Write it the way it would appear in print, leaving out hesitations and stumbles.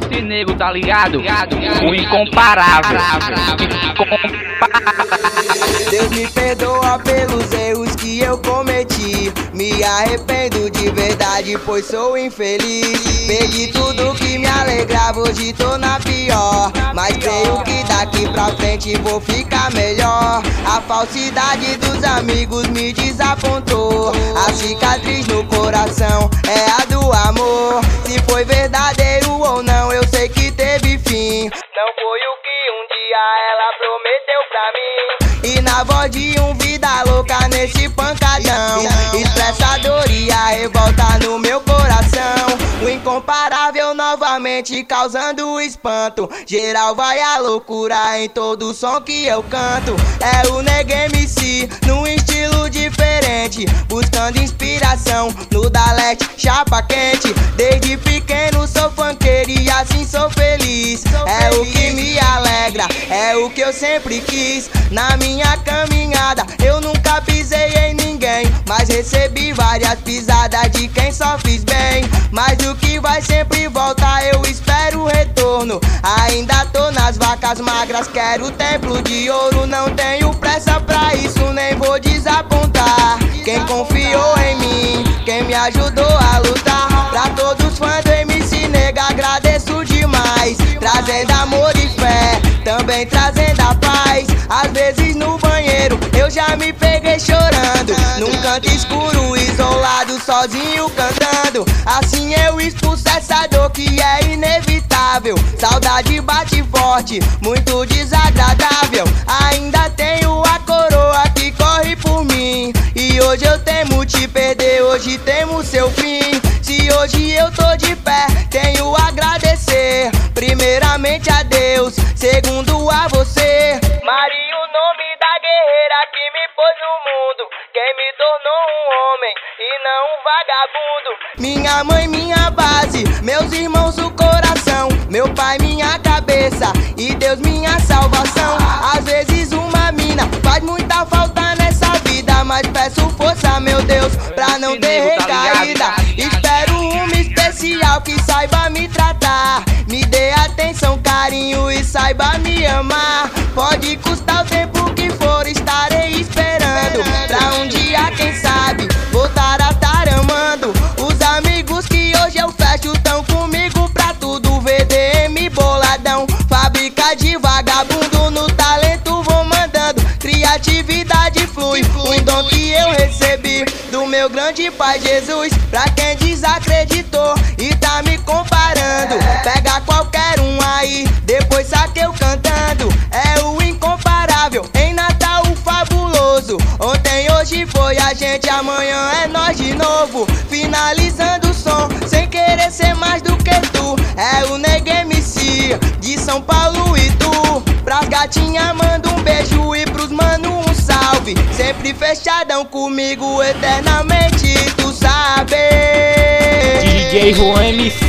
MC Nego, tá ligado? O incomparável. Deus me perdoa pelos erros que eu cometi. Me arrependo de verdade, pois sou infeliz. Perdi tudo que me alegrava, hoje tô na pior. Mas creio que daqui pra frente vou ficar melhor. A falsidade dos amigos me desapontou. A cicatriz no coração é a do amor. Se foi verdadeiro ou não, eu sei que teve fim. Não foi o que um dia ela prometeu pra mim. E na voz de vida louca nesse pancadão, expressa a dor e a revolta no meu coração. O incomparável novamente causando espanto. Geral vai à loucura em todo som que eu canto. É o Nego MC num estilo diferente, buscando inspiração no Dalete, chapa quente. Desde pequeno sou funkeiro e assim sou feliz. É o que me alegra, é o que eu sempre quis. Na minha caminhada eu nunca pisei em ninguém, mas recebi várias pisadas de quem só fiz bem. Mas o que vai sempre volta, eu espero o retorno. Ainda tô nas vacas magras, quero templo de ouro. Não tenho pressa pra isso, nem vou desapontar quem confiou em mim, quem me ajudou a lutar. Pra todos os fãs do MC Nego agradeço demais, trazendo amor e fé, também trazendo a paz. Às vezes no banheiro eu já me peguei chorando, num canto escuro, isolado, sozinho cantando. Assim eu expulso essa dor que é inevitável. Saudade bate forte, muito desagradável. Ainda tenho a coroa que corre por mim, e hoje eu temo te perder, hoje temo seu fim. Se hoje eu tô de pé, tenho a agradecer, primeiramente a Deus, segundo a você. Maria, o nome da guerreira que me pôs no mundo, quem me tornou um homem e não um vagabundo. Minha mãe, minha base, meus irmãos, o coração. Meu pai, minha cabeça, e Deus, minha salvação. Às vezes uma mina faz muita falta nessa vida, mas peço força, meu Deus, pra não ter recaída. Espero uma especial que saiba me tratar, me dê atenção, carinho e saiba me amar. Pode custar o tempo que for, estarei esperando, pra um dia, quem sabe, voltar a estar amando. Os amigos que hoje eu fecho tão comigo pra tudo. VDM boladão, fábrica de vagabundo. No talento vou mandando, criatividade flui. Um dom que eu recebi do meu grande Pai Jesus. Pra quem desacreditou e tá me comparando, pega qualquer um aí, depois saque eu cantando. É o incomparável, em Natal o fabuloso. Ontem, hoje foi a gente, amanhã é nós de novo. Finalizando o som, sem querer ser mais do que tu. É o Nego MC, de São Paulo e tu. Pras gatinhas manda um beijo e pros mano um salve. Sempre fechadão comigo eternamente, tu sabe. DJ Juan MC.